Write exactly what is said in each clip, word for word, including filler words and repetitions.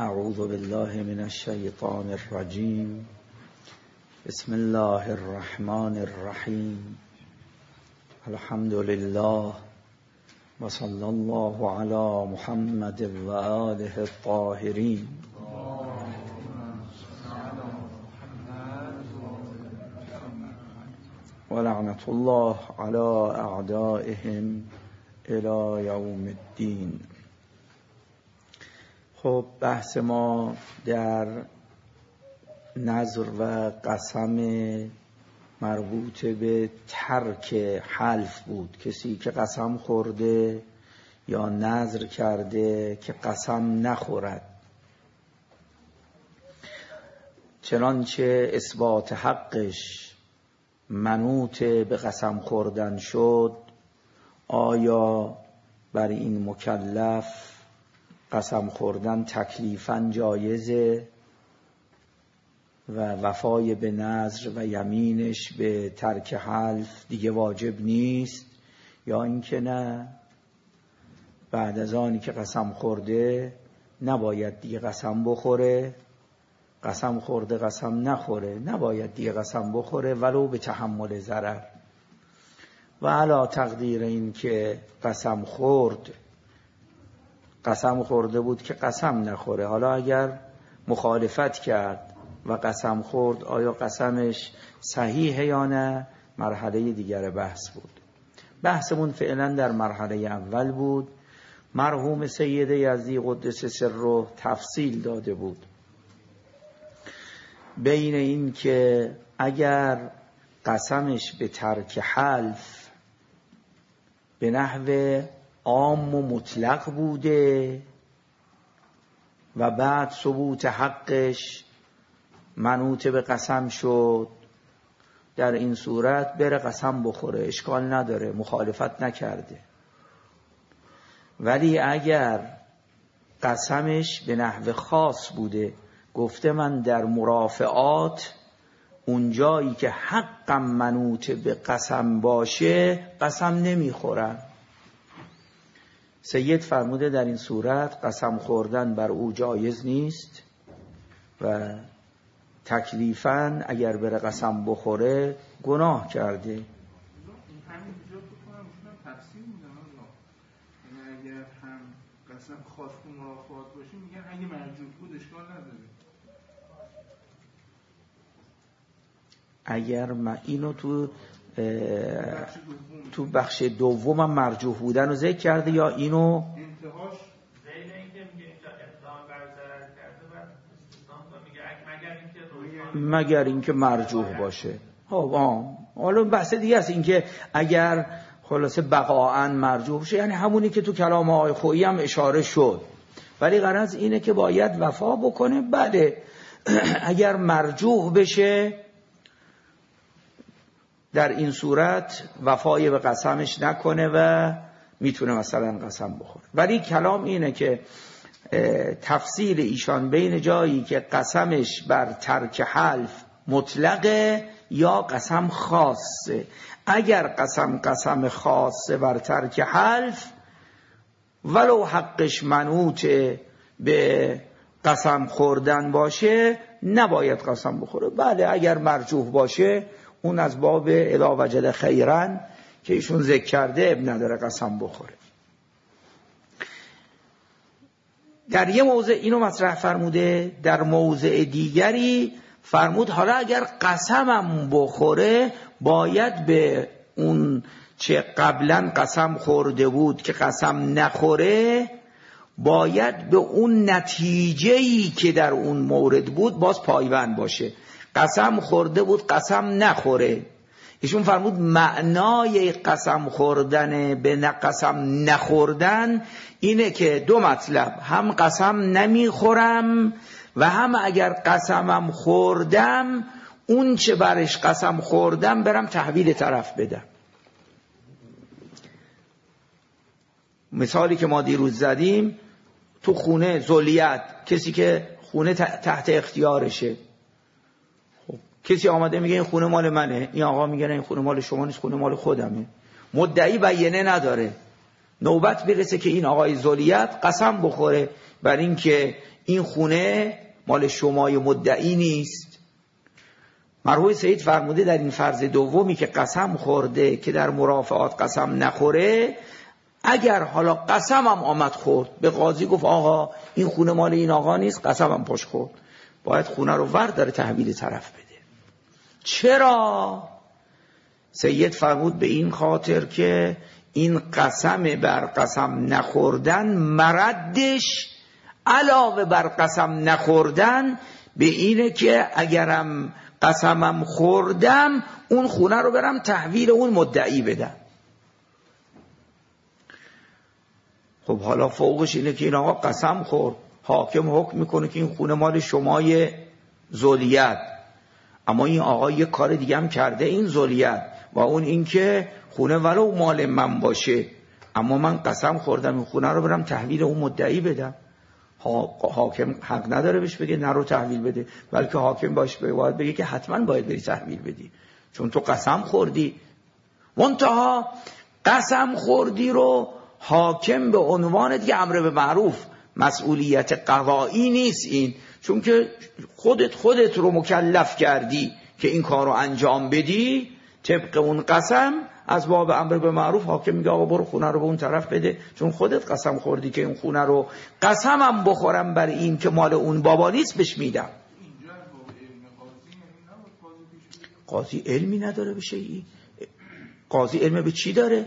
اعوذ بالله من الشیطان الرجیم. بسم الله الرحمن الرحیم. الحمد لله و صلی الله علی محمد و آله الطاهرین. و لعنت الله علی اعدائهم الی یوم الدین. خب بحث ما در نذر و قسم مربوط به ترک حلف بود. کسی که قسم خورده یا نذر کرده که قسم نخورد، چنانچه اثبات حقش منوط به قسم خوردن شد، آیا بر این مکلف قسم خوردن تکلیفاً جایزه و وفای به نذر و یمینش به ترک حلف دیگه واجب نیست، یا اینکه نه، بعد از آنی که قسم خورده نباید دیگه قسم بخوره، قسم خورده قسم نخوره، نباید دیگه قسم بخوره ولو به تحمل ضرر. و علی تقدیر این که قسم خورد، قسم خورده بود که قسم نخوره، حالا اگر مخالفت کرد و قسم خورد، آیا قسمش صحیحه یا نه، مرحله دیگر بحث بود. بحثمون فعلا در مرحله اول بود. مرحوم سید یزدی قدس سره تفصیل داده بود بین این که اگر قسمش به ترک حلف به نحو عام و مطلق بوده و بعد ثبوت حقش منوط به قسم شد، در این صورت بره قسم بخوره، اشکال نداره، مخالفت نکرده. ولی اگر قسمش به نحو خاص بوده، گفته من در مرافعات اون جایی که حقم منوط به قسم باشه قسم نمیخورم، سید فرموده در این صورت قسم خوردن بر او جایز نیست و تکلیفاً اگر بره قسم بخوره گناه کرده. همین جا بکنم شما تفسیر میدن الله، یعنی اگر هم قسم خاص و مرافعات باشه میگن اگه مرجوع بود اشکال نداره. اگر ما اینو تو تو بخش دوم هم مرجوح بودن رو ذکر کرده یا اینو انتهاش زیل اینکه میگه اینجا اقدام بر ضرر کرده و استثناء میگه مگر اینکه مگر اینکه مرجوح باشه. ها حالا بحث دیگه است، اینکه اگر خلاصه بقاعاً مرجوح باشه، یعنی همونی که تو کلام آقای خویی هم اشاره شد، ولی غرض اینه که باید وفا بکنه. بله اگر مرجوح بشه در این صورت وفای به قسمش نکنه و میتونه مثلا قسم بخوره. ولی کلام اینه که تفصیل ایشان بین جایی که قسمش بر ترک حلف مطلقه یا قسم خاصه. اگر قسم قسم خاصه بر ترک حلف ولو حقش منوط به قسم خوردن باشه نباید قسم بخوره. بله اگر مرجوح باشه اون از باب اذا وجد خیرن که ایشون ذکر کرده اب نداره قسم بخوره. در یه موضع اینو مطرح فرموده، در موضع دیگری فرمود حالا اگر قسمم بخوره باید به اون چه قبلا قسم خورده بود که قسم نخوره، باید به اون نتیجه‌ای که در اون مورد بود باز پایبند باشه. قسم خورده بود قسم نخوره، ایشون فرمود معنای قسم خوردن به نه قسم نخوردن اینه که دو مطلب، هم قسم نمیخورم و هم اگر قسمم خوردم اون چه برش قسم خوردم برم تحویل طرف بدم. مثالی که ما دیروز زدیم تو خونه ذلیت، کسی که خونه تحت اختیارشه، کسی آمده میگه این خونه مال منه، این آقا میگه این خونه مال شما نیست، خونه مال خودمه، مدعی بیانه نداره، نوبت برسه که این آقای ذلیت قسم بخوره بر این که این خونه مال شمای مدعی نیست. مرحوم سید فرموده در این فرض دومی که قسم خورده که در مرافعات قسم نخوره، اگر حالا قسمم آمد خورد، به قاضی گفت آقا این خونه مال این آقا نیست، قسمم پاش خورد، باید خونه رو ور داره تحویل طرف بده. چرا؟ سید فرمود به این خاطر که این قسم بر قسم نخوردن مردش علاوه بر قسم نخوردن به اینه که اگرم قسمم خوردم اون خونه رو برم تحویل اون مدعی بدم. خب حالا فوقش اینه که این آقا قسم خورد، حاکم حکم میکنه که این خونه مال شمای ذولیت، اما این آقا یه کار دیگه هم کرده این ذولیت، و اون این که خونه ولو مال من باشه اما من قسم خوردم این خونه رو برم تحویل اون مدعی بدم. حاکم حق نداره بهش بگه نرو تحویل بده، بلکه حاکم باش باید بگه که حتما باید بری تحویل بدی، چون تو قسم خوردی. منتها قسم خوردی رو حاکم به عنوان دیگه امر به معروف، مسئولیت قضایی نیست این، چون که خودت خودت رو مکلف کردی که این کار رو انجام بدی طبق اون قسم، از باب امر به معروف حاکم میگه آقا برو خونه رو به اون طرف بده، چون خودت قسم خوردی که این خونه رو قسمم بخورم بر این که مال اون بابا نیست بهش میدم. قاضی علمی نداره به شیئی؟ قاضی علم به چی داره؟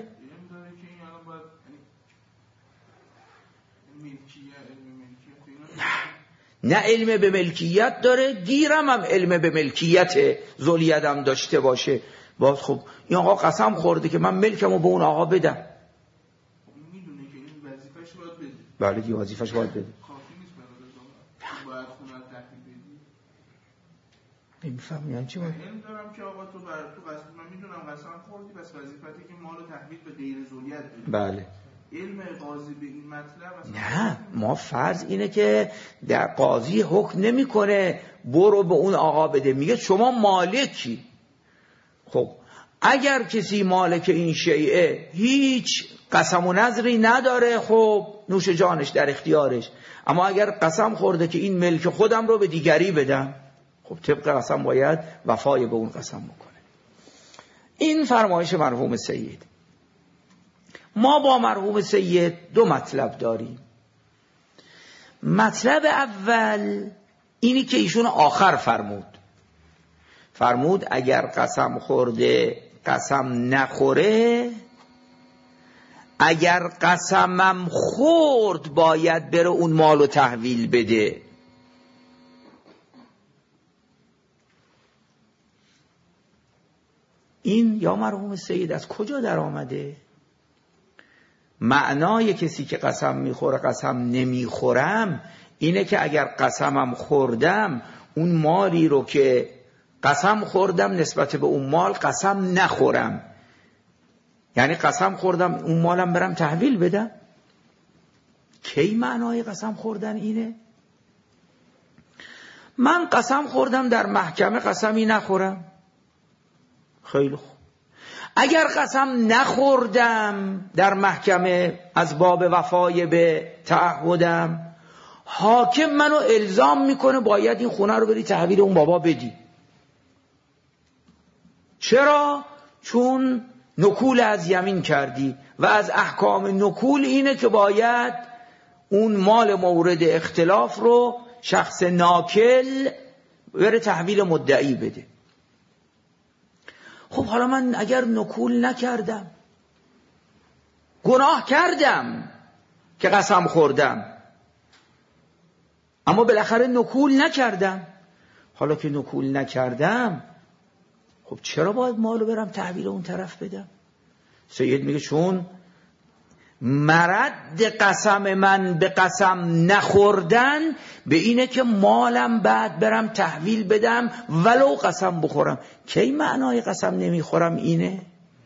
نه علم به ملکیت داره، گیرم هم علم به ملکیت ذولیت هم داشته باشه. باز خب این آقا قسم خورده که من ملکمو به اون آقا بدم، میدونه که این وظیفه‌ش باید بده. بله دیگه وظیفه‌ش باید بده. کافی نیست برای باید خونه رو تحویل بدی. نمی‌فهمم یعنی چی؟ من علم دارم که آقا تو بر تو قسم، من میدونم قسم خوردی، بس وظیفته که مال رو تحویل به غیر ذولیت بدی. بله. علم قاضی به این مطلب نه، ما فرض اینه که در قاضی حکم نمیکنه برو به اون آقا بده، میگه شما مالکی. خب اگر کسی مالک این شیعه هیچ قسم و نظری نداره، خب نوش جانش در اختیارش، اما اگر قسم خورده که این ملک خودم رو به دیگری بدم، خب طبق قسم باید وفای به اون قسم بکنه. این فرمایش مرحوم سید. ما با مرحوم سید دو مطلب داریم. مطلب اول اینی که ایشون آخر فرمود فرمود اگر قسم خورده قسم نخوره، اگر قسمم خورد باید بره اون مالو تحویل بده. این یا مرحوم سید از کجا در آمده؟ معنای کسی که قسم میخوره قسم نمیخورم اینه که اگر قسمم خوردم اون مالی رو که قسم خوردم نسبت به اون مال قسم نخورم، یعنی قسم خوردم اون مالم برم تحویل بدم. کی معنای قسم خوردن اینه؟ من قسم خوردم در محکمه قسمی نخورم، خیلی خوب. اگر قسم نخوردم در محکمه از باب وفای به تعهدم، حاکم منو الزام میکنه باید این خونه رو بری تحویل اون بابا بدی. چرا؟ چون نکول از یمین کردی و از احکام نکول اینه که باید اون مال مورد اختلاف رو شخص ناکل بره تحویل مدعی بده. خب حالا من اگر نکول نکردم، گناه کردم که قسم خوردم، اما بالاخره نکول نکردم. حالا که نکول نکردم، خب چرا باید مالو برم تحویل اون طرف بدم؟ سید میگه چون مرد قسم من به قسم نخوردن به اینه که مالم بعد برم تحویل بدم ولو قسم بخورم. کی معنای قسم نمیخورم اینه؟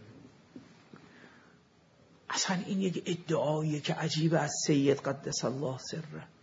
اصلا این یک ادعاییه که عجیبه از سید قدس الله سره.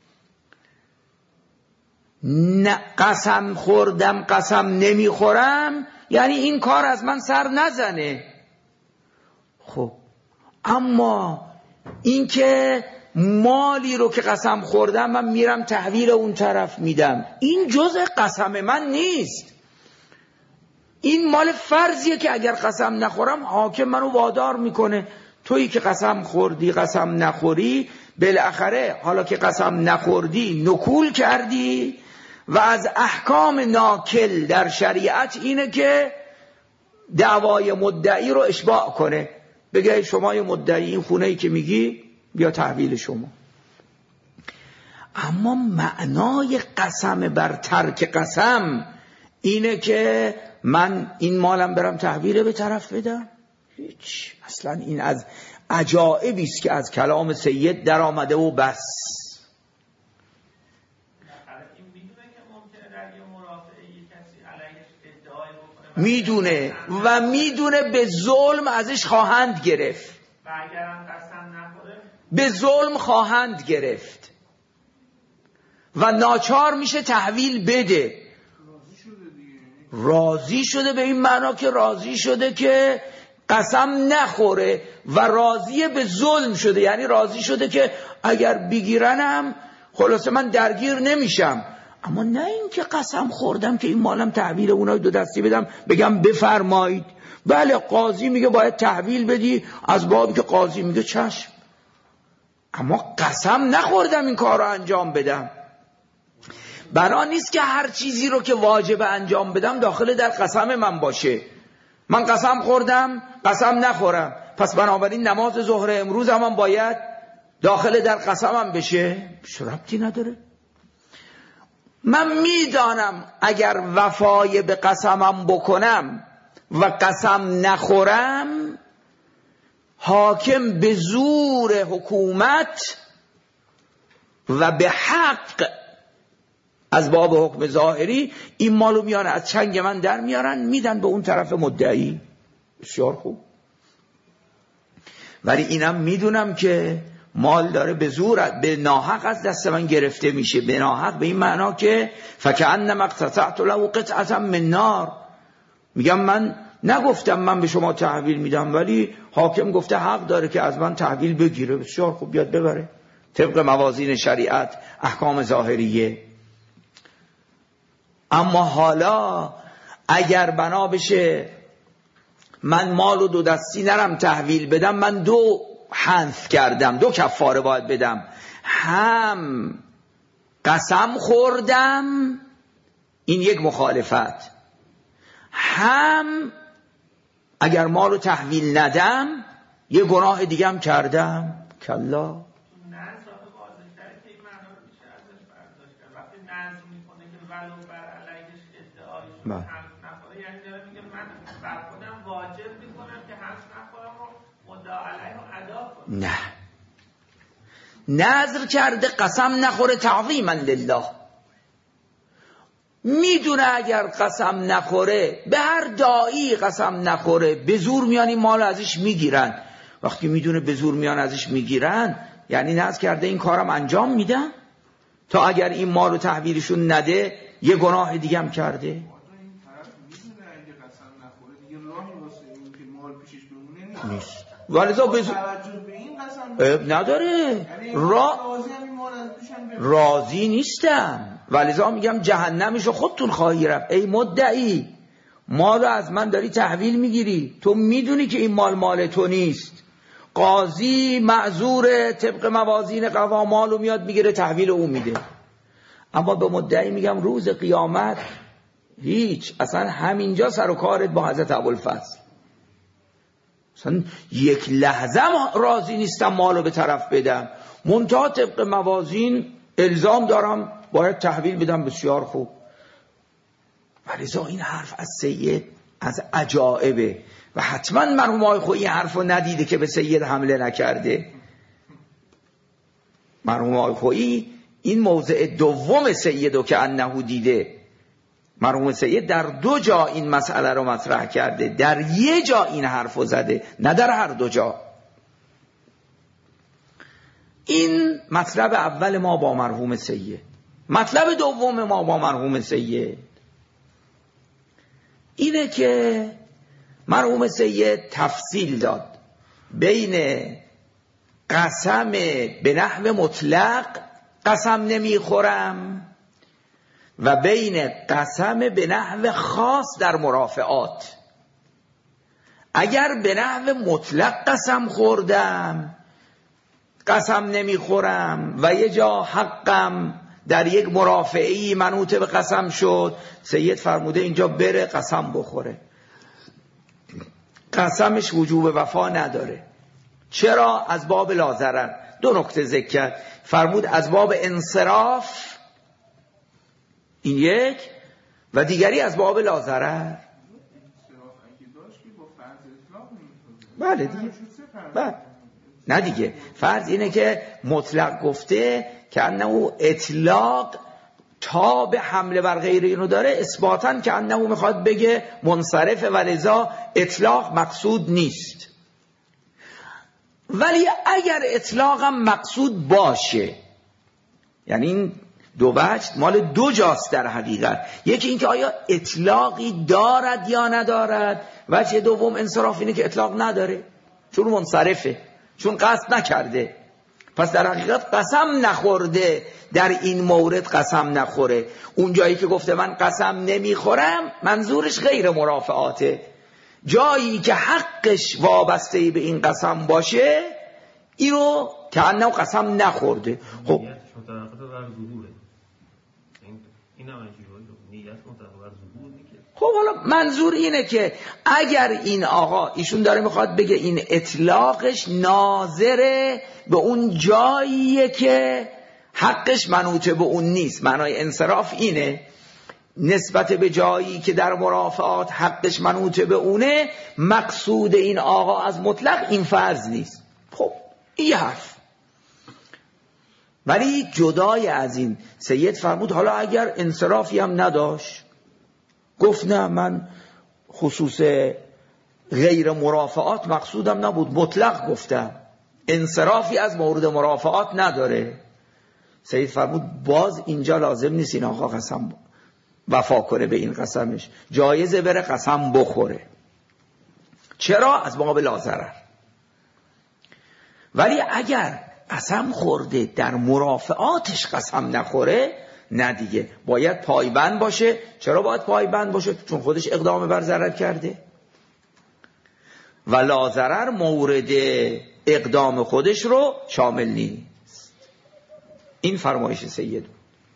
نه قسم خوردم قسم نمیخورم یعنی این کار از من سر نزنه. خب اما این که مالی رو که قسم خوردم من میرم تحویل اون طرف میدم، این جزء قسم من نیست. این مال فرضیه که اگر قسم نخورم حاکم منو وادار میکنه. تویی که قسم خوردی قسم نخوری، بالاخره حالا که قسم نخوردی نکول کردی و از احکام ناکل در شریعت اینه که دعوای مدعی رو اشباع کنه، بگه شما یه مدعی این خونه‌ای که میگی بیا تحویل شما. اما معنای قسم بر ترک قسم اینه که من این مالم برم تحویل به طرف بدم؟ هیچ. اصلا این از عجائبی است که از کلام سید در آمده و بس. میدونه و میدونه به ظلم ازش خواهند گرفت و اگرم قسم نخوره به ظلم خواهند گرفت و ناچار میشه تحویل بده. راضی شده به این معنا که راضی شده که قسم نخوره و راضی به ظلم شده، یعنی راضی شده که اگر بگیرنم خلاصه من درگیر نمیشم. اما نه این که قسم خوردم که این مالم تحویل اونای دو دستی بدم بگم بفرمایید. بله قاضی میگه باید تحویل بدی، از بابی که قاضی میگه چشم، اما قسم نخوردم این کار رو انجام بدم. برای نیست که هر چیزی رو که واجب انجام بدم داخل در قسم من باشه. من قسم خوردم قسم نخورم، پس بنابراین نماز ظهر امروز هم باید داخل در قسمم بشه؟ ربطی نداره. من میدانم اگر وفای به قسمم بکنم و قسم نخورم، حاکم به زور حکومت و به حق از باب حکم ظاهری این مالو میان از چنگ من در میارن میدن به اون طرف مدعی. بسیار خوب. ولی اینم میدونم که مال داره به زور به ناحق از دست من گرفته میشه. به ناحق به این معنا که فکأنما اقتطعت له قطعة من نار. میگم من نگفتم من به شما تحویل میدم، ولی حاکم گفته حق داره که از من تحویل بگیره. بسیار خوب، بیاد ببره طبق موازین شریعت، احکام ظاهریه. اما حالا اگر بنا بشه من مالو دو دستی نرم تحویل بدم، من دو حنث کردم، دو کفاره باید بدم. هم قسم خوردم، این یک مخالفت، هم اگر مالو تحویل ندم یه گناه دیگه هم کردم. کلا نخوره، یعنی داره میگه من بر خودم واجب میکنم که حس نخورم و مدعا علیه رو ادا کنم. نه، نذر کرده قسم نخوره تعظیما لله. میدونه اگر قسم نخوره، به هر داعی قسم نخوره به زور میان این مال ازش میگیرن. وقتی میدونه به زور میان ازش میگیرن، یعنی نذر کرده این کارم انجام میدم تا اگر این مالو تحویلشون نده یه گناه دیگه هم کرده. نیست. ولذا بز... نداره را... راضی نیستم، ولذا میگم جهنمشو خودتون خواهی رفت. ای مدعی، مالو از من داری تحویل میگیری، تو میدونی که این مال مال تو نیست. قاضی معذور طبق موازین قوا مالو میاد میگیره تحویل او میده. اما به مدعی میگم روز قیامت هیچ، اصلا همینجا سر و کارت با حضرت ابوالفضل. اصلا یک لحظه راضی نیستم مالو به طرف بدم، منتها طبق موازین الزام دارم باید تحویل بدم. بسیار خوب. ولذا این حرف از سید از عجائبه و حتما مرحوم آقای خویی این حرفو ندیده که به سید حمله نکرده. مرحوم آقای خویی این موضع دوم سیدو که انه دیده. مرحوم سید در دو جا این مسئله رو مطرح کرده، در یه جا این حرفو زده، نه در هر دو جا. این مطلب اول ما با مرحوم سید. مطلب دوم ما با مرحوم سید اینه که مرحوم سید تفصیل داد بین قسم به نحو مطلق قسم نمیخورم و بین قسم به نحو خاص در مرافعات. اگر به نحو مطلق قسم خوردم قسم نمیخورم و یه جا حقم در یک مرافعی منوط به قسم شد، سید فرموده اینجا بره قسم بخوره، قسمش وجوب وفا نداره. چرا؟ از باب لاضرر. دو نکته ذکر کرد، فرمود از باب انصراف این یک و دیگری از باب لاضرر. بله دیگه، بله نه دیگه، فرض اینه که مطلق گفته که انه اطلاق تا به حمله بر غیر اینو داره، اثباتاً که انه میخواد بگه منصرف و لذا اطلاق مقصود نیست. ولی اگر اطلاقم مقصود باشه، یعنی این دو وجه مال دو جاست در حقیقت، یکی این که آیا اطلاقی دارد یا ندارد، وجه دوم انصراف اینه که اطلاق نداره چون منصرفه، چون قصد نکرده، پس در حقیقت قسم نخورده، در این مورد قسم نخوره. اون جایی که گفته من قسم نمیخورم منظورش غیر مرافعاته، جایی که حقش وابسته به این قسم باشه اینو که انه قسم نخورده. خب خب حالا منظور اینه که اگر این آقا ایشون داره میخواد بگه این اطلاقش ناظره به اون جاییه که حقش منوطه به اون نیست، معنای انصراف اینه، نسبت به جایی که در مرافعات حقش منوطه به اونه، مقصود این آقا از مطلق این فرض نیست. خب این حرف. ولی جدای از این سید فرمود حالا اگر انصرافی هم نداشت، گفت نه من خصوص غیر مرافعات مقصودم نبود، مطلق گفتم، انصرافی از مورد مرافعات نداره، سید فرمود باز اینجا لازم نیست این آقا قسم وفا کنه به این قسمش، جایزه بره قسم بخوره. چرا؟ از باب لاضرر. ولی اگر قسم خورده در مرافعاتش قسم نخوره، نه دیگه باید پایبند باشه. چرا باید پایبند باشه؟ چون خودش اقدام بر ضرر کرده و لاضرر مورد اقدام خودش رو شامل نیست. این فرمایش سید.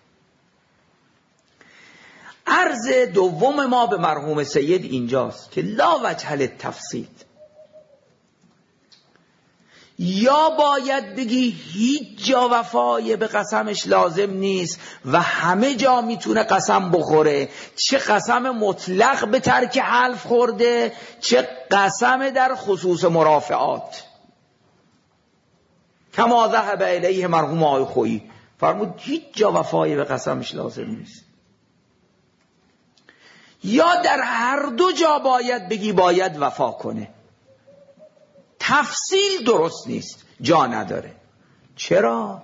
عرض دوم ما به مرحوم سید اینجاست که لا وجه للتفصیل، یا باید بگی هیچ جا وفای به قسمش لازم نیست و همه جا میتونه قسم بخوره، چه قسم مطلق به ترک حلف خورده چه قسم در خصوص مرافعات. کما ذهب الیه مرحوم آقای خویی، فرمود هیچ جا وفای به قسمش لازم نیست. یا در هر دو جا باید بگی باید وفا کنه، تفصیل درست نیست، جا نداره. چرا؟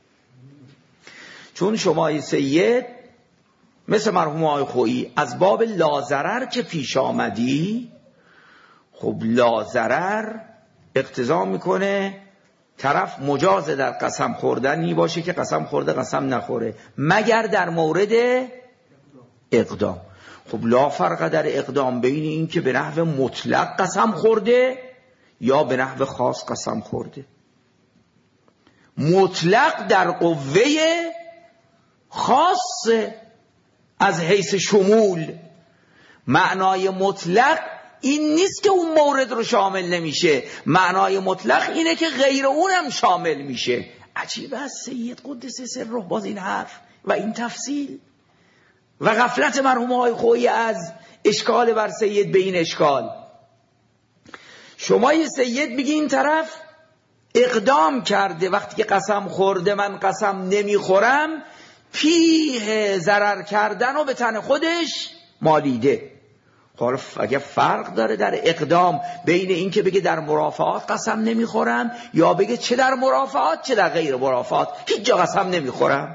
چون شما سید مثل مرحوم آقای خویی از باب لاضرر که پیش آمدی، خب لاضرر اقتضا میکنه طرف مجاز در قسم خوردنی باشه که قسم خورده قسم نخوره مگر در مورد اقدام. خب لا فرق در اقدام بین این که به نحو مطلق قسم خورده یا به نحو خاص قسم خورده. مطلق در قوه خاص از حیث شمول، معنای مطلق این نیست که اون مورد رو شامل نمیشه، معنای مطلق اینه که غیر اونم شامل میشه. عجیب است سید قدس سره باز این حرف و این تفصیل و غفلت مرحوم آقای خویی از اشکال بر سید به این اشکال. شما یه سید بگی این طرف اقدام کرده وقتی که قسم خورده من قسم نمیخورم، پیه ضرر کردن و به تن خودش مالیده. خب اگه فرق داره در اقدام بین این که بگه در مرافعات قسم نمیخورم یا بگه چه در مرافعات چه در غیر مرافعات هیچ جا قسم نمیخورم،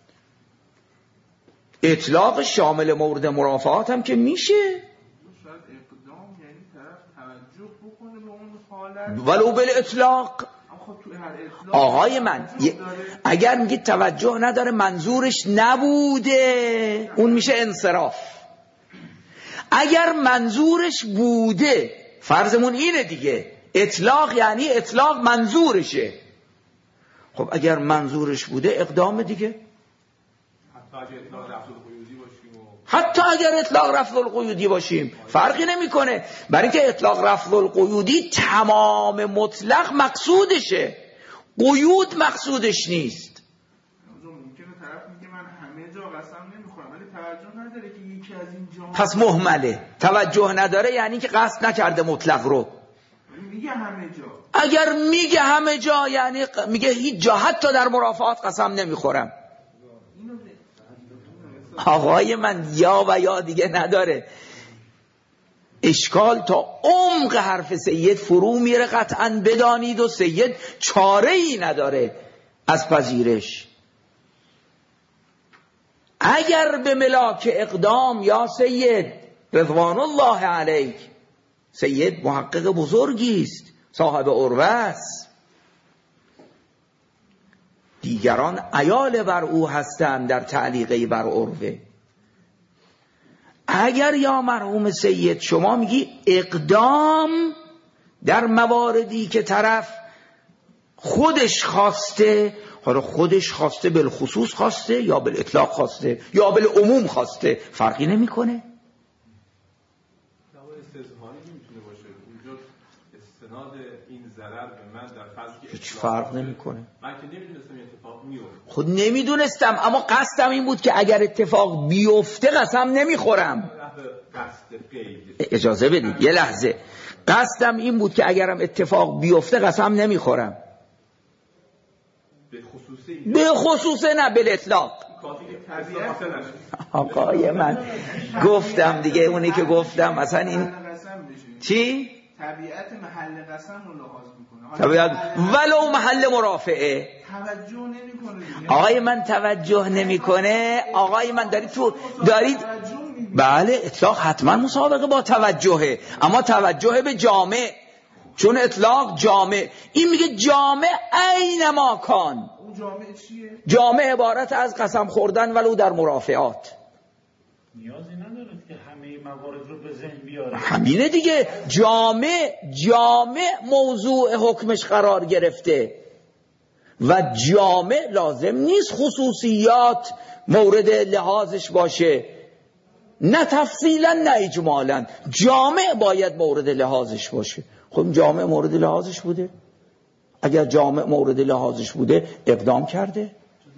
اطلاق شامل مورد مرافعات هم که میشه، شاید اقدام یعنی طرف توجه بکنه به اون حالت ولو بال اطلاق. خب تو آقای من اگر میگید توجه نداره منظورش نبوده، اون میشه انصراف. اگر منظورش بوده، فرضمون اینه دیگه، اطلاق یعنی اطلاق منظورشه. خب اگر منظورش بوده اقدام دیگه، حتی اگر اطلاق رفض القیودی باشیم فرقی نمیکنه، برای اینکه اطلاق رفض القیودی تمام مطلق مقصودشه، قیود مقصودش نیست. ممکنه طرف میگه من همه جا قسم نمیخورم ولی توجه نداره که یکی از این جا، پس مهمله. توجه نداره یعنی که قصد نکرده مطلق رو. میگه همه جا، اگر میگه همه جا یعنی میگه هیچ جا، حتی در مرافعات قسم نمیخورم. آقای من یا و یا دیگه نداره. اشکال تا عمق حرف سید فرو میره قطعا بدانید و سید چاره ای نداره از پذیرش. اگر به ملاک اقدام یا سید رضوان الله علیک، سید محقق بزرگی است، صاحب عروه است، دیگران عیال بر او هستند در تعلیقه بر عروه. اگر یا مرحوم سید شما میگی اقدام در مواردی که طرف خودش خواسته، حالا خودش خواسته بالخصوص خواسته یا بالاطلاق خواسته یا بالعموم خواسته، فرقی نمیکنه. هیچ فرق نمیکنه. من که نمیدونستم این اتفاق میفته. خود نمیدونستم، اما قصدم این بود که اگر اتفاق بیفته قسم نمیخورم. اجازه بدید یه لحظه. قصدم این بود که اگرم اتفاق بیفته قسم نمیخورم. به خصوصه به خصوصه نه بالاطلاق. آقای من گفتم دیگه، اونی که گفتم مثلا این چی؟ طبیعت محل قسم رو لحاظ میکنه، طبیعت ولو محل مرافعه توجه نمیکنه. آقای من توجه نمیکنه. آقای من دارید تو دارید بله اطلاق حتما مسابقه با توجهه، اما توجه به جامع، چون اطلاق جامع. این میگه جامع عین ما کان. اون جامع چیه؟ جامع عبارت از قسم خوردن ولو در مرافعات. نیازی نداره که همه موارد رو به ذهن بیاره. همینه دیگه، جامع جامع موضوع حکمش قرار گرفته و جامع لازم نیست خصوصیات مورد لحاظش باشه، نه تفصیلا نه اجمالا، جامع باید مورد لحاظش باشه. خب جامع مورد لحاظش بوده؟ اگر جامع مورد لحاظش بوده اقدام کرده؟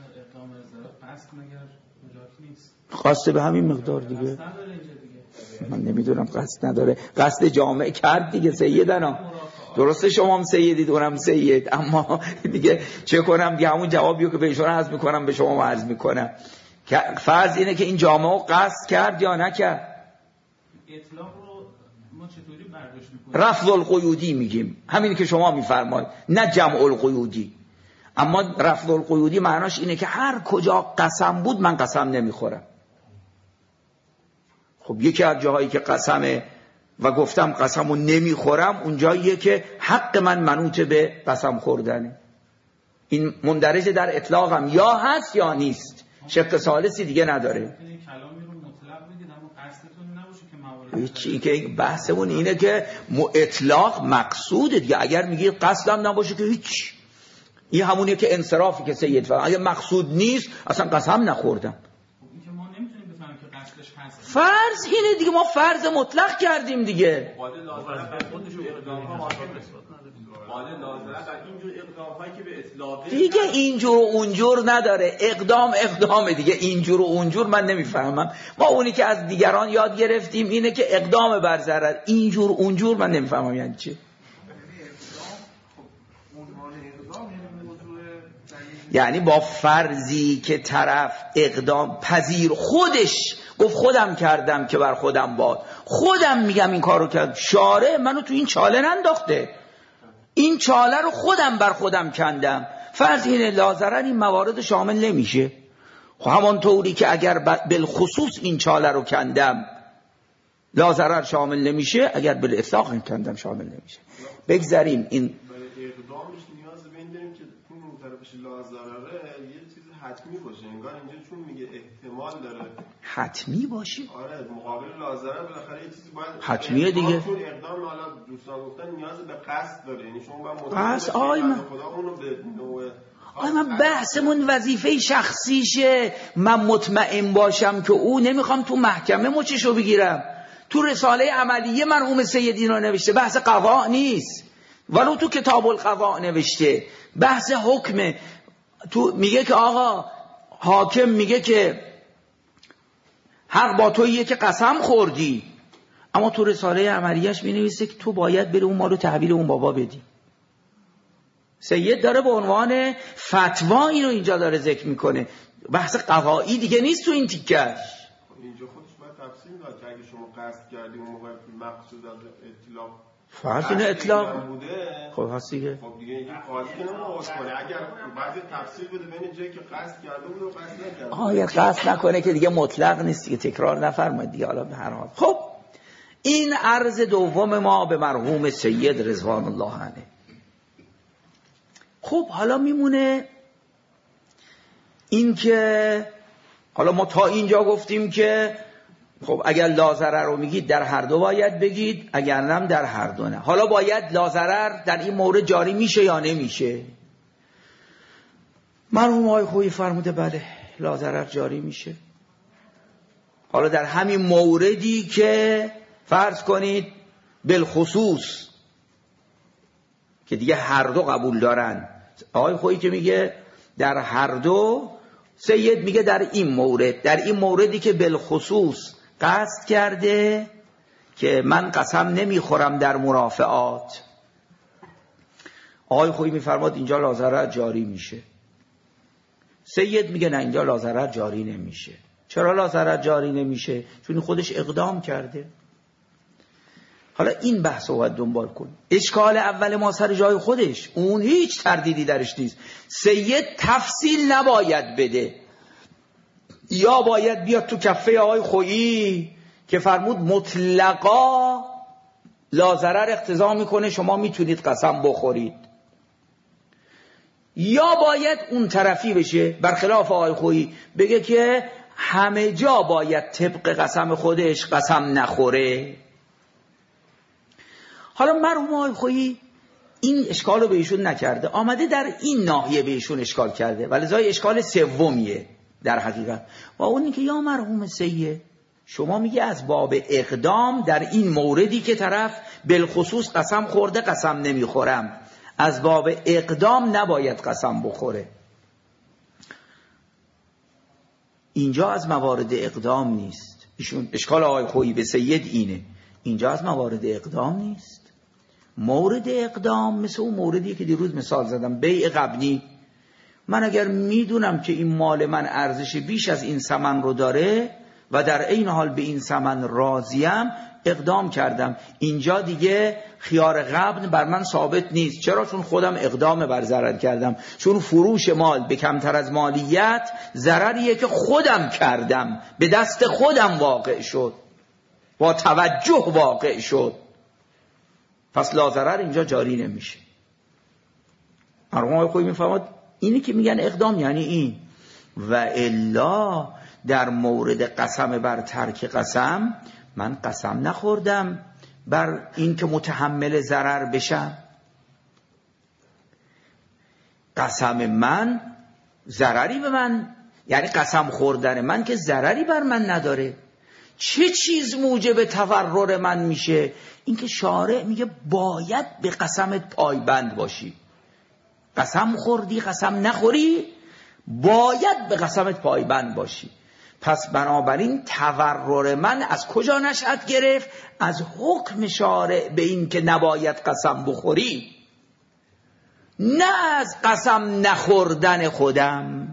قصد به همین مقدار دیگه. من نمیدونم قصد نداره، قصد جامع کرد دیگه سیدنا. درسته شما هم سیدید اونم سید، اما دیگه چه کنم دیگه، همون جوابیو که به ایشون عرض میکنم به شما عرض میکنم. فرض اینه که این جامع رو قصد کرد یا نکرد. اطلاق رو ما چطوری برداشت میکنیم؟ رفض القیودی میگیم، همین که شما میفرمایید، نه جمع القیودی. اما رفض القیودی معناش اینه که هر کجا قسم بود من قسم نمیخورم. خب یکی از جاهایی که قسمه و گفتم قسمو نمیخورم اون جاییه که حق من منوط به قسم خوردنه. این مندرج در اطلاقم یا هست یا نیست، شق ثالثی دیگه نداره. این کلامی رو مطلق بگید اما قصدتون نباشه که موارد چی که بحثمون اینه که اطلاق مقصوده دیگه. اگر میگی قصدم نباشه که هیچ، این همونیه که انصرافی که سید فرمان. اگر مقصود نیست اصلا قسم نخوردم. این که ما نمیتونیم بفهمیم که قصدش هست. فرض اینه دیگه، ما فرض مطلق کردیم دیگه. قاعده لازمه در خودش اقدام ها واجب نیست. قاعده لازمه در اینجور اقدام هایی که به اطلاق دیگه اینجور و اونجور نداره، اقدام اقدامه دیگه. اینجور و اونجور من نمیفهمم. ما اونی که از دیگران یاد گرفتیم اینه که اقدام بر ضرر، اینجور اونجور من نمیفهمم یعنی چی. یعنی با فرضی که طرف اقدام پذیر خودش گفت خودم کردم که بر خودم باد، خودم میگم این کارو کرد، شارع منو تو این چاله ننداخته، این چاله رو خودم بر خودم کندم، فرض اینه لازرن این موارد شامل نمیشه. خب همون طوری که اگر بالخصوص این چاله رو کندم لازرن شامل نمیشه، اگر بالاطلاق این کندم شامل نمیشه. بگذاریم این اقدامش نیاز به این داریم که بشه لازراره یه چیز حتمی باشه، انگار اینجا چون میگه احتمال داره حتمی باشه. آره مقابل لازراره بالاخره یه چیزی باید حتمیه دیگه. چون اقدام حالا دوستان گفتن نیاز به قصد داره، یعنی شما باید قصد آی من خدا اونو به نوع آی من بحثمون وظیفه شخصیشه، من مطمئن باشم که او نمیخوام تو محکمه مچشو بگیرم. تو رساله عملیه مرحوم سیدی رو نوشته، بحث قضا نیست، ولو تو کتاب القضا نوشته بحث حکمه. تو میگه که آقا حاکم میگه که حق با تویه که قسم خوردی، اما تو رساله عملیش مینویسه که تو باید بری اون مالو تحویل اون بابا بدی. سید داره به عنوان فتوا اینو اینجا داره ذکر میکنه، بحث قضایی دیگه نیست تو این تیکش. اینجا خودش باید تفسیر داد که اگه شما قصد کردی اون موقع مقصود از اطلاق فرض اینه اطلاق بوده، خب هست دیگه. خب دیگه این قاضی که نماز کنه اگر بعضی تفسیر بده بین جایی که قصد کرده بود و قصد نکرده. آها اگر قصد نکنه که دیگه مطلق نیست دیگه، تکرار نفرمایید دیگه. حالا به هر حال خب این عرض دوم ما به مرحوم سید رضوان الله عنه. خب حالا میمونه این که حالا ما تا اینجا گفتیم که خب اگر لازرر رو میگید در هر دو باید بگید، اگر نم در هر دو نه. حالا باید لازرر در این مورد جاری میشه یا نمیشه؟ مرحوم آقای خویی فرموده بله لازرر جاری میشه. حالا در همین موردی که فرض کنید بالخصوص که دیگه هر دو قبول دارن، آقای خویی که میگه در هر دو، سید میگه در این مورد، در این موردی که بالخصوص قصد کرده که من قسم نمیخورم در مرافعات، آقای خویی میفرماد اینجا لازرر جاری میشه. سید میگه نه اینجا لازرر جاری نمیشه. چرا لازرر جاری نمیشه؟ چون خودش اقدام کرده. حالا این بحث رو باید دنبال کن. اشکال اول ما سر جای خودش، اون هیچ تردیدی درش نیست. سید تفصیل نباید بده، یا باید بیاد تو کفه آقای خویی که فرمود مطلقا لازرر اقتضا میکنه شما میتونید قسم بخورید، یا باید اون طرفی بشه برخلاف آقای خویی بگه که همه جا باید طبق قسم خودش قسم نخوره. حالا مرحوم آقای خویی این اشکال رو به ایشون نکرده، آمده در این ناحیه به ایشون اشکال کرده، ولی زای اشکال سومیه در حقیقت، و اون این که یا مرحوم سید شما میگه از باب اقدام در این موردی که طرف بالخصوص قسم خورده قسم نمیخورم، از باب اقدام نباید قسم بخوره. اینجا از موارد اقدام نیست. ایشون اشکال آقای خویی به سید اینه، اینجا از موارد اقدام نیست. مورد اقدام مثل اون موردی که دیروز مثال زدم، بیع غبنی. من اگر میدونم که این مال من ارزش بیش از این ثمن رو داره و در این حال به این ثمن راضیم، اقدام کردم. اینجا دیگه خیار غبن بر من ثابت نیست. چرا؟ چون خودم اقدام بر ضرر کردم، چون فروش مال به کمتر از مالیت ضرریه که خودم کردم، به دست خودم واقع شد، با توجه واقع شد، پس لازرر اینجا جاری نمیشه. مرحوم آقای خویی میفهمد اینی که میگن اقدام یعنی این، و الا در مورد قسم بر ترک قسم، من قسم نخوردم بر این که متحمل ضرر بشم. قسم من ضرری به من، یعنی قسم خوردن من که ضرری بر من نداره. چه چیز موجب تورر من میشه؟ اینکه شارع میگه باید به قسمت پایبند باشی. قسم خوردی قسم نخوری، باید به قسمت پایبند باشی. پس بنابراین تورر من از کجا نشأت گرفت؟ از حکم شارع به این که نباید قسم بخوری، نه از قسم نخوردن خودم.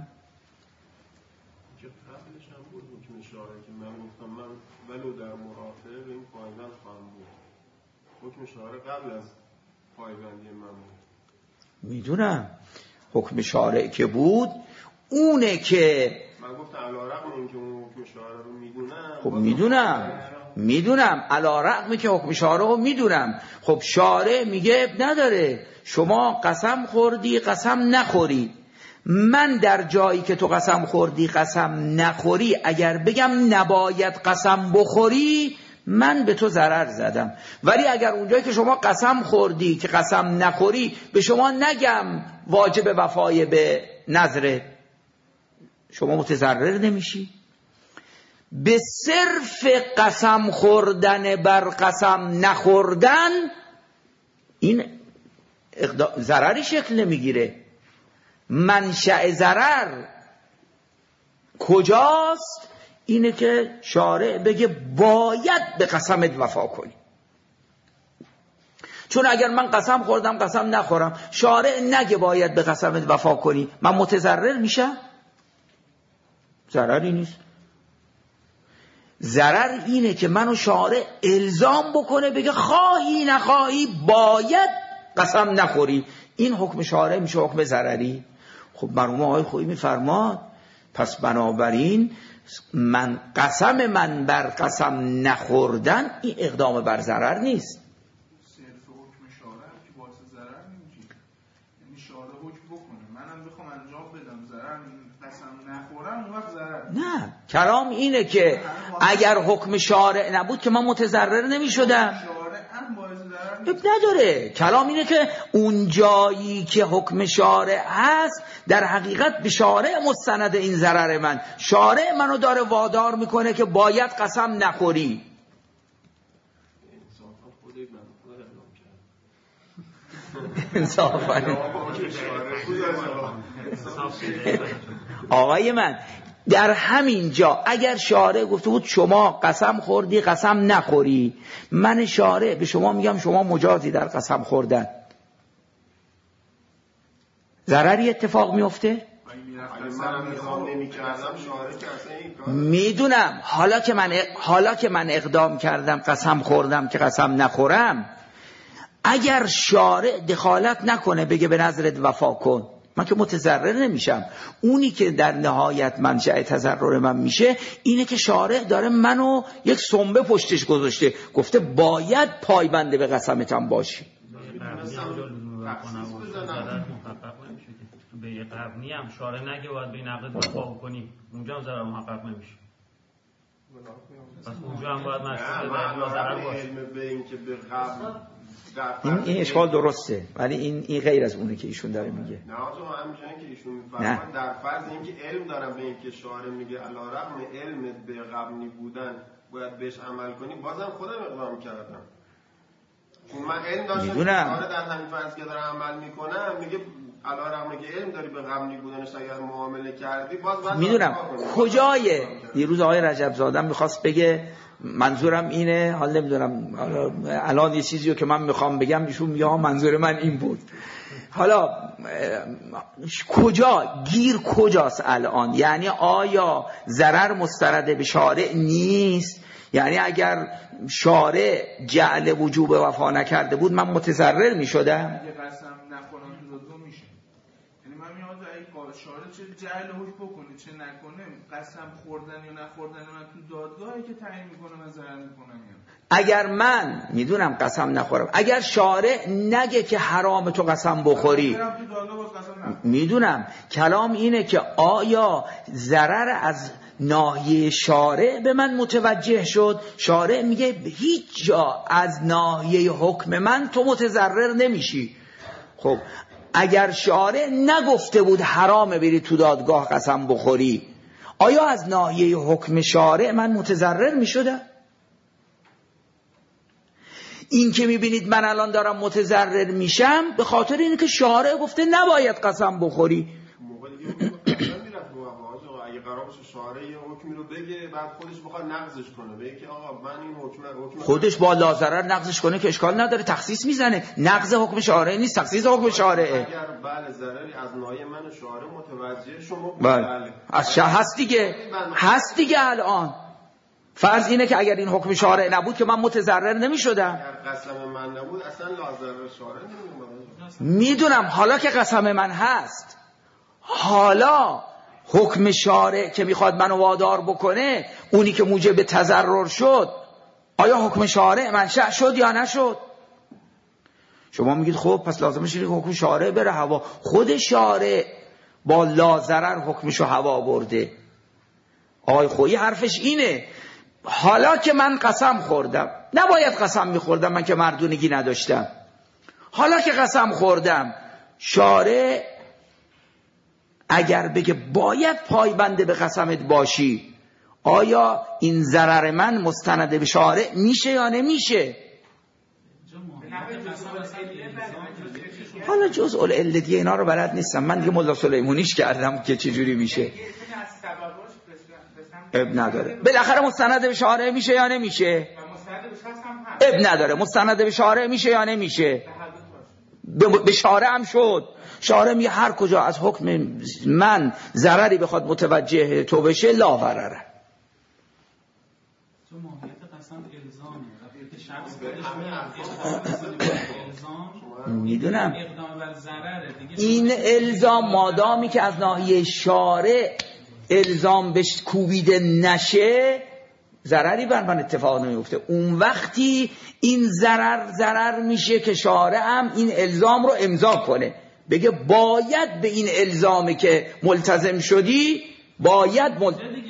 ولو در مرافعه به این پایبند خواهم بود. حکم شارع قبل از پایبندی من بود. میدونم حکم شارع که بود اونه که من گفتم علی رغم اینکه اون حکم شارع رو میدونم، خب میدونم میدونم علی رغم که حکم شارع رو میدونم، خب شارع میگه نداره شما قسم خوردی قسم نخوری، من در جایی که تو قسم خوردی قسم نخوری اگر بگم نباید قسم بخوری من به تو ضرر زدم، ولی اگر اونجایی که شما قسم خوردی که قسم نخوری به شما نگم واجب وفای به نذر، شما متضرر نمیشی. به صرف قسم خوردن بر قسم نخوردن این ضرری شکل نمیگیره. منشأ ضرر کجاست؟ اینه که شارع بگه باید به قسمت وفا کنی. چون اگر من قسم خوردم قسم نخورم، شارع نگه باید به قسمت وفا کنی، من متضرر میشم؟ ضرری نیست. ضرر اینه که منو شارع الزام بکنه بگه خواهی نخواهی باید قسم نخوری. این حکم شارع میشه حکم ضرری. خب مرحوم آقای خویی میفرماد پس بنابراین من قسم من بر قسم نخوردن این اقدام بر ضرر نیست. صرف حکم شارع که باعث ضرر نمیشه، یعنی شارع حکم بکنه منم بخوام انجام بدم ضرر قسم نخورم اون وقت ضرر. نه، کلام اینه که اگر حکم شارع نبود که من متضرر نمیشدم. اب نداره. کلام اینه که اون جایی که حکم شارع هست در حقیقت به شارع مستند این ضرر من، شارع منو داره وادار میکنه که باید قسم نخوری. انصافا آقای من در همین جا اگر شارع گفته بود شما قسم خوردی قسم نخوری، من شارع به شما میگم شما مجازی در قسم خوردن، ضرری اتفاق میفته؟ میدونم. حالا که من حالا که من اقدام کردم قسم خوردم که قسم نخورم، اگر شارع دخالت نکنه بگه به نظرت وفا کن، من که متضرر نمیشم. اونی که در نهایت منشأ تضرر من میشه اینه که شارع داره منو یک سنبه پشتش گذاشته، گفته باید پایبنده به قسمتم باشی. به یه قبنی هم شارع نگه باید به این عقد وفا کنی، اونجا هم ضرر محقق نمیشه. پس اونجا هم باید مشروط ضرر باشه. به این که به قبل این این اشکال درسته، ولی این این غیر از اونه که ایشون داره میگه. نه آقا همینجوریه که ایشون میفرمایند در فرض اینکه علم دارم به این که شارع میگه علیرغم علمت به قبلی بودن باید بهش عمل کنی، بازم خودم اقدام کردم. چون من علم داشتم شارع در همین فرض که دارم عمل میکنم میگه علیرغم که علم داری به قبلی بودنش اگر معامله کردی باز باید میدونم کجایه. یه روز آقای رجب زاده میخواست بگه منظورم اینه، حال نمیدونم الان یه چیزی رو که من میخوام بگم ایشون میگه منظور من این بود. حالا کجا گیر کجاست الان؟ یعنی آیا ضرر مسترد به شارع نیست؟ یعنی اگر شارع جعل وجوب وفا نکرده بود من متضرر میشدم؟ شارع چه جعل حکم بکنه چه نکنه، قسم خوردن یا نخوردن من تو دادگاهی که تعیین میکنه من ضرر میکنم. اگر من میدونم قسم نخورم، اگر شارع نگه که حرام تو قسم بخوری، میدونم کلام اینه که آیا ضرر از ناحیه شارع به من متوجه شد؟ شارع میگه هیچ جا از ناحیه حکم من تو متضرر نمیشی. خب اگر شارع نگفته بود حرامه بری تو دادگاه قسم بخوری، آیا از ناحیه حکم شارع من متضرر می شدم؟ این که می بینید من الان دارم متضرر میشم به خاطر اینه که شارع گفته نباید قسم بخوری. اگه قرار باشه شارع یه حکمی رو بگه بعد خودش بخواد نقضش کنه، بگه که آقا من این حکم حکم خودش با لاضرر نقضش کنه که اشکال نداره، تخصیص میزنه. نقض حکم شارع نیست، تخصیص حکم شارعه. اگر بله ضرری از ناحیه من شارع متوجه شما بله از شه هست دیگه، هست دیگه. الان فرض اینه که اگر این حکم شارع نبود که من متضرر نمیشدم. اگر قسم من نبود اصلا لاضرر شارع نمیدونم. میدونم حالا که قسم من هست، حالا حکم شارع که میخواد منو وادار بکنه، اونی که موجب تضرر شد، آیا حکم شارع منشأ شد یا نشد؟ شما میگید خب پس لازمه شده که حکم شارع بره هوا. خود شارع با لازرر حکمشو هوا برده. آقای خویی حرفش اینه، حالا که من قسم خوردم، نباید قسم میخوردم من که مردونگی نداشتم، حالا که قسم خوردم، شارع اگر بگه باید پایبنده به قسمت باشی، آیا این ضرر من مستند به شارع میشه یا نمیشه؟ حالا جزء العله دیگه اینا رو بلد نیستم من دیگه، ملا سلیمونیش کردم که چجوری میشه. اب نداره بالاخره مستند به شارع میشه یا نمیشه؟ اب نداره مستند به شارع میشه یا نمیشه؟ به شارع هم شد. شارع میگه هر کجا از حکم من ضرری بخواد متوجه تو بشه لا ضرره. تو ماهیت قسم الزامه وقتی که شخص خودش میدونم این الزام مادامی که از ناحیه شارع الزام بهش کوبیده نشه ضرری بر من اتفاق نمیفته. اون وقتی این ضرر ضرر میشه که شارع هم این الزام رو امضا کنه، بگه باید به این الزامی که ملتزم شدی باید مل...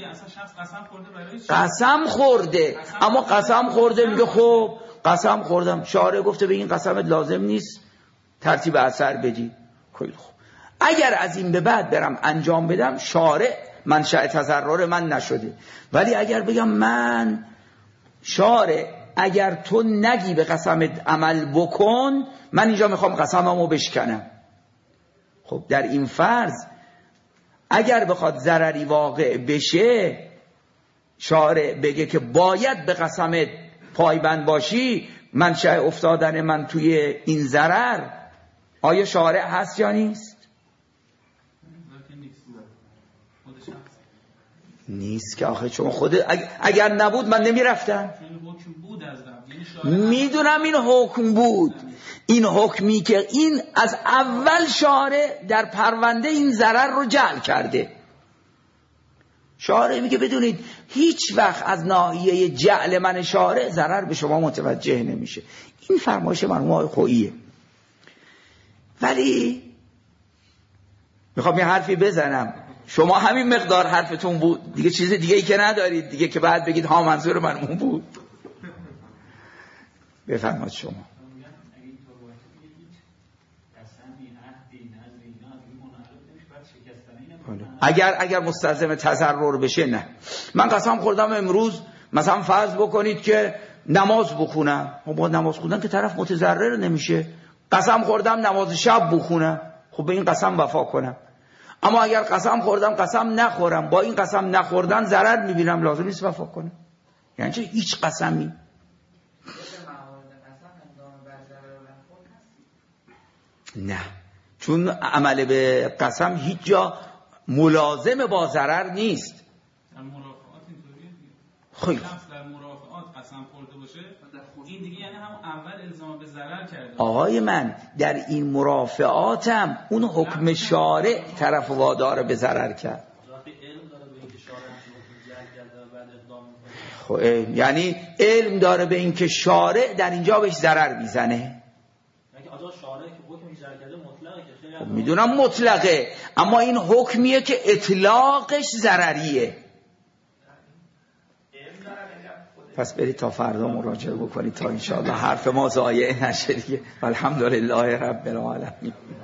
قسم خورده، اما قسم خورده میگه خب قسم خوردم، شارع گفته به این قسمت لازم نیست ترتیب اثر بدی. خیلی خوب، اگر از این به بعد برم انجام بدم شارع منشأ تضرر من نشده. ولی اگر بگم من شارع اگر تو نگی به قسمت عمل بکن، من اینجا میخوام قسممو بشکنم، خب در این فرض اگر بخواد ضرری واقع بشه، شارع بگه که باید به قسمت پایبند باشی، منشأ افتادن من توی این ضرر آیا شارع هست یا نیست؟ نیست که آخه، چون خود اگر نبود من نمیرفتم. میدونم این حکم بود، این حکمی که این از اول شارع در پرونده این ضرر رو جعل کرده. شارع میگه بدونید هیچ وقت از ناحیه جعل من شارع ضرر به شما متوجه نمیشه. این فرمایش مرحوم آقای خوییه. ولی میخوام یه حرفی بزنم، شما همین مقدار حرفتون بود دیگه، چیز دیگه ای که ندارید دیگه که بعد بگید ها منظور من اون بود. بفرمایید شما. اگر اگر مستلزم تضرر بشه نه. من قسم خوردم امروز مثلا فرض بکنید که نماز بخونم، خب با نماز خوندن که طرف متضرر نمیشه. قسم خوردم نماز شب بخونم، خب به این قسم وفا کنم. اما اگر قسم خوردم قسم نخورم، با این قسم نخوردن ضرر میبینم، لازم نیست وفا کنم. یعنی چه هیچ قسمی؟ نه، چون عمل به قسم هیچ جا ملازم با ضرر نیست. در مرافعات اینطوریه دیگه. خیلی شخص در مرافعات قسم خورده باشه، این دیگه یعنی هم اول الزام به ضرر کرده. آقای من در این مرافعاتم اون حکم شارع طرف وادار به ضرر کرد. خب یعنی علم داره به این که شارع در اینجا بهش ضرر میزنه. خب میدونم مطلقه، اما این حکمیه که اطلاقش ضرریه. پس برید تا فردا مراجعه بکنید تا انشاءالله حرف ما ضایع نشه دیگه. الحمدلله رب العالمین.